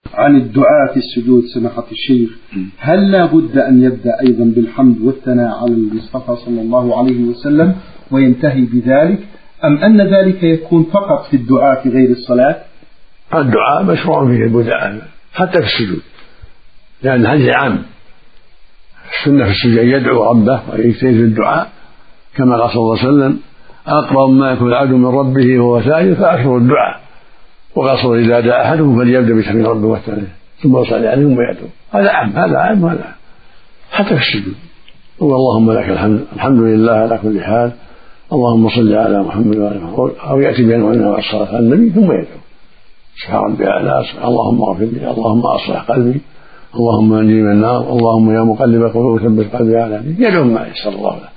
عن الدعاء في السجود سماحة الشيخ، هل لا بد أن يبدأ أيضا بالحمد والثناء على المصطفى صلى الله عليه وسلم وينتهي بذلك، أم أن ذلك يكون فقط في الدعاء في غير الصلاة؟ الدعاء مشروع فيه البدء حتى في السجود، لأن الحديث عام. السنة في السجود أن يدعو ربه ويجتهد في الدعاء، كما قال صلى الله عليه وسلم: أقرب ما يكون العبد من ربه وهو ساجد فأكثر الدعاء. وقال صلى الله عليه وسلم: إذا دعا أحدهم فليبدأ بتحميد ربه والثناء ثم يصلي عليه ثم يدعو. هذا عام، هذا عام، هذا عام حتى في السجود. اللهم لك الحمد، الحمد لله على كل حال، اللهم صل على محمد وعلى محمد، أو يأتي بأنواع الصلاة على النبي ثم يدعو: سبحان ربي الأعلى، اللهم اغفر لي، اللهم أصلح قلبي، اللهم انجني من النار، اللهم يا مقلب القلوب ثبت قلبي على دينك. يدعو ما يسر الله له.